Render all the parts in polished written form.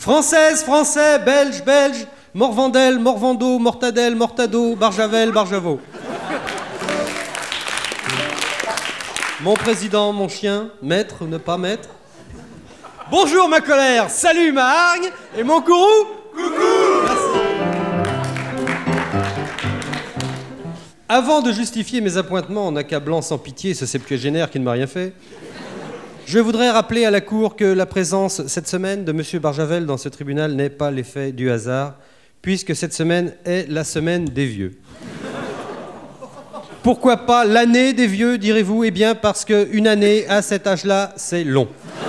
Française, Français, Belge, Belge, Morvandel, Morvando, Mortadelle, Mortado, Barjavel, Barjavo. Mon président, mon chien, maître ou ne pas maître. Bonjour ma colère, salut ma hargne, et mon courroux, coucou. Merci. Avant de justifier mes appointements en accablant sans pitié ce septuagénaire qui ne m'a rien fait, je voudrais rappeler à la Cour que la présence cette semaine de M. Barjavel dans ce tribunal n'est pas l'effet du hasard, puisque cette semaine est la semaine des vieux. Pourquoi pas l'année des vieux, direz-vous? Eh bien, parce qu'une année, à cet âge-là, c'est long.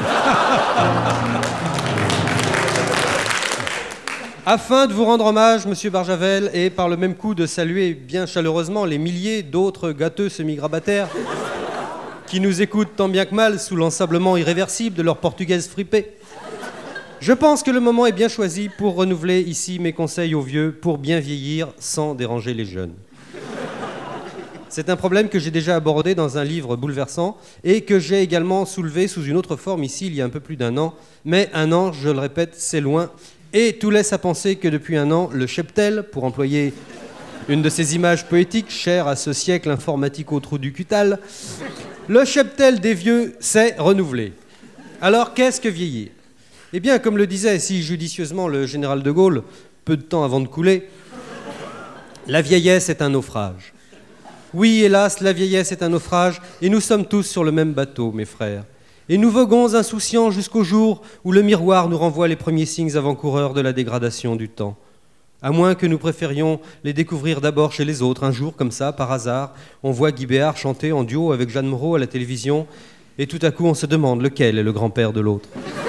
Afin de vous rendre hommage, M. Barjavel, et par le même coup de saluer bien chaleureusement les milliers d'autres gâteux semi-grabataires qui nous écoutent tant bien que mal sous l'ensablement irréversible de leur portugaise fripée, je pense que le moment est bien choisi pour renouveler ici mes conseils aux vieux pour bien vieillir sans déranger les jeunes. C'est un problème que j'ai déjà abordé dans un livre bouleversant et que j'ai également soulevé sous une autre forme ici il y a un peu plus d'un an. Mais un an, je le répète, c'est loin. Et tout laisse à penser que depuis un an, le cheptel, pour employer une de ces images poétiques chères à ce siècle informatique au trou du cutal, le cheptel des vieux s'est renouvelé. Alors qu'est-ce que vieillir? Eh bien, comme le disait si judicieusement le général de Gaulle, peu de temps avant de couler, la vieillesse est un naufrage. Oui, hélas, la vieillesse est un naufrage, et nous sommes tous sur le même bateau, mes frères. Et nous voguons insouciants jusqu'au jour où le miroir nous renvoie les premiers signes avant-coureurs de la dégradation du temps. À moins que nous préférions les découvrir d'abord chez les autres. Un jour, comme ça, par hasard, on voit Guy Béard chanter en duo avec Jeanne Moreau à la télévision, et tout à coup on se demande lequel est le grand-père de l'autre.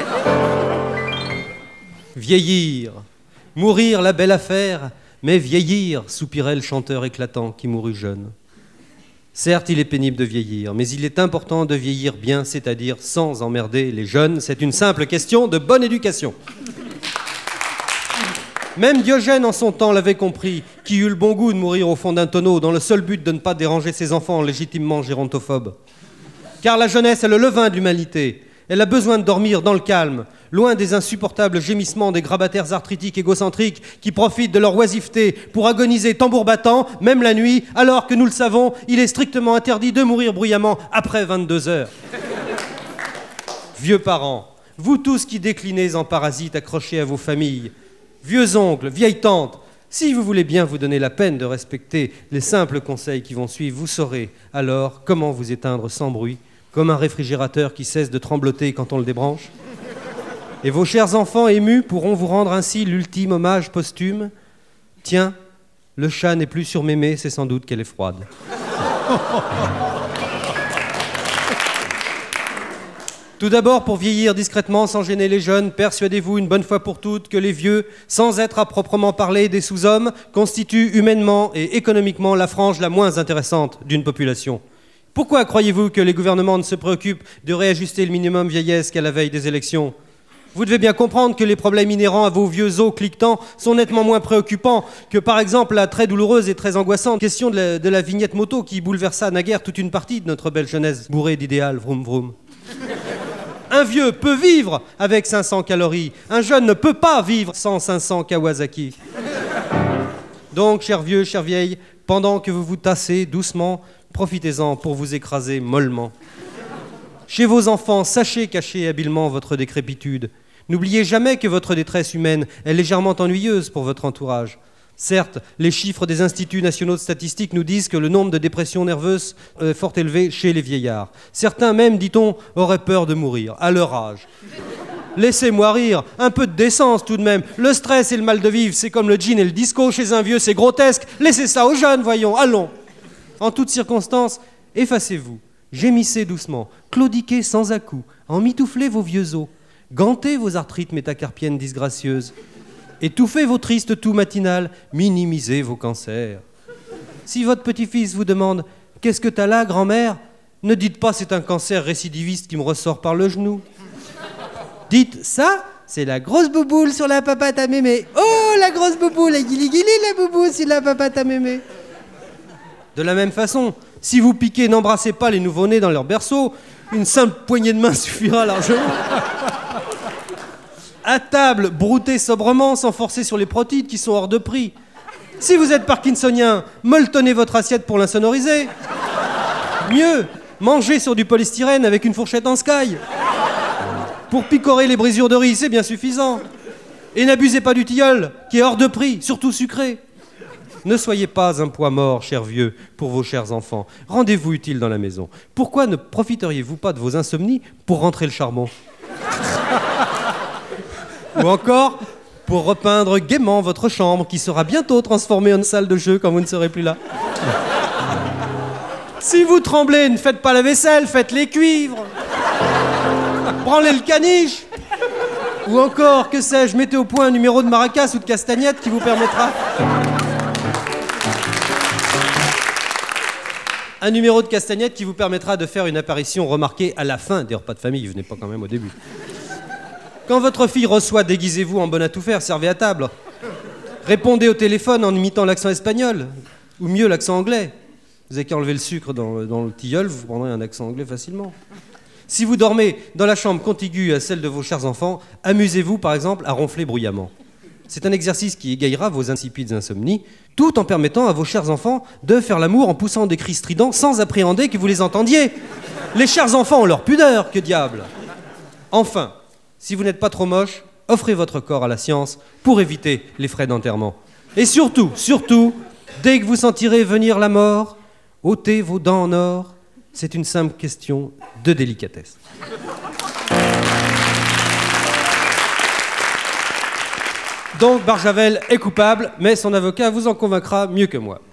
Vieillir, mourir la belle affaire, mais vieillir, soupirait le chanteur éclatant qui mourut jeune. Certes, il est pénible de vieillir, mais il est important de vieillir bien, c'est-à-dire sans emmerder les jeunes. C'est une simple question de bonne éducation. Même Diogène en son temps l'avait compris, qui eut le bon goût de mourir au fond d'un tonneau dans le seul but de ne pas déranger ses enfants légitimement gérontophobes. Car la jeunesse est le levain de l'humanité. Elle a besoin de dormir dans le calme, loin des insupportables gémissements des grabataires arthritiques égocentriques qui profitent de leur oisiveté pour agoniser tambour battant, même la nuit, alors que nous le savons, il est strictement interdit de mourir bruyamment après 22 heures. Vieux parents, vous tous qui déclinez en parasites accrochés à vos familles, vieux oncles, vieilles tantes, si vous voulez bien vous donner la peine de respecter les simples conseils qui vont suivre, vous saurez alors comment vous éteindre sans bruit, comme un réfrigérateur qui cesse de trembloter quand on le débranche. Et vos chers enfants émus pourront vous rendre ainsi l'ultime hommage posthume. Tiens, le chat n'est plus sur mémé, c'est sans doute qu'elle est froide. Tout d'abord, pour vieillir discrètement sans gêner les jeunes, persuadez-vous une bonne fois pour toutes que les vieux, sans être à proprement parler des sous-hommes, constituent humainement et économiquement la frange la moins intéressante d'une population. Pourquoi croyez-vous que les gouvernements ne se préoccupent de réajuster le minimum vieillesse qu'à la veille des élections? Vous devez bien comprendre que les problèmes inhérents à vos vieux os cliquetants sont nettement moins préoccupants que, par exemple, la très douloureuse et très angoissante question de la vignette moto qui bouleversa naguère toute une partie de notre belle jeunesse bourrée d'idéal, vroom vroom. Un vieux peut vivre avec 500 calories. Un jeune ne peut pas vivre sans 500 Kawasaki. Donc, chers vieux, chères vieilles, pendant que vous vous tassez doucement, profitez-en pour vous écraser mollement. Chez vos enfants, sachez cacher habilement votre décrépitude. N'oubliez jamais que votre détresse humaine est légèrement ennuyeuse pour votre entourage. Certes, les chiffres des instituts nationaux de statistiques nous disent que le nombre de dépressions nerveuses est fort élevé chez les vieillards. Certains même, dit-on, auraient peur de mourir, à leur âge. Laissez-moi rire, un peu de décence tout de même. Le stress et le mal de vivre, c'est comme le gin et le disco. Chez un vieux, c'est grotesque. Laissez ça aux jeunes, voyons, allons. En toutes circonstances, effacez-vous, gémissez doucement, claudiquez sans à-coups, emmitouflez vos vieux os, gantez vos arthrites métacarpiennes disgracieuses, étouffez vos tristes toux matinales, minimisez vos cancers. Si votre petit-fils vous demande « Qu'est-ce que t'as là, grand-mère ?» ne dites pas « C'est un cancer récidiviste qui me ressort par le genou ». Dites « Ça, c'est la grosse bouboule sur la papate à mémé. Oh, la grosse bouboule, la guili-guili, la bouboule sur la papate à mémé. » De la même façon, si vous piquez, n'embrassez pas les nouveau-nés dans leur berceau, une simple poignée de main suffira largement. À table, broutez sobrement sans forcer sur les protides qui sont hors de prix. Si vous êtes parkinsonien, molletonnez votre assiette pour l'insonoriser. Mieux, mangez sur du polystyrène avec une fourchette en sky. Pour picorer les brisures de riz, c'est bien suffisant. Et n'abusez pas du tilleul, qui est hors de prix, surtout sucré. Ne soyez pas un poids mort, cher vieux, pour vos chers enfants. Rendez-vous utile dans la maison. Pourquoi ne profiteriez-vous pas de vos insomnies pour rentrer le charbon ? Ou encore, pour repeindre gaiement votre chambre, qui sera bientôt transformée en salle de jeu quand vous ne serez plus là. Si vous tremblez, ne faites pas la vaisselle, faites les cuivres. Branlez le caniche. Ou encore, que sais-je, mettez au point un numéro de maracas ou de castagnette qui vous permettra... Un numéro de castagnette qui vous permettra de faire une apparition remarquée à la fin des repas de famille. Venez pas quand même au début. Quand votre fille reçoit, déguisez-vous en bonne à tout faire, servez à table. Répondez au téléphone en imitant l'accent espagnol, ou mieux l'accent anglais. Vous avez qu'à enlever le sucre dans le tilleul, vous prendrez un accent anglais facilement. Si vous dormez dans la chambre contiguë à celle de vos chers enfants, amusez-vous par exemple à ronfler bruyamment. C'est un exercice qui égayera vos insipides insomnies, tout en permettant à vos chers enfants de faire l'amour en poussant des cris stridents sans appréhender que vous les entendiez. Les chers enfants ont leur pudeur, que diable. Enfin, si vous n'êtes pas trop moche, offrez votre corps à la science pour éviter les frais d'enterrement. Et surtout, dès que vous sentirez venir la mort, ôtez vos dents en or. C'est une simple question de délicatesse. Donc Barjavel est coupable, mais son avocat vous en convaincra mieux que moi.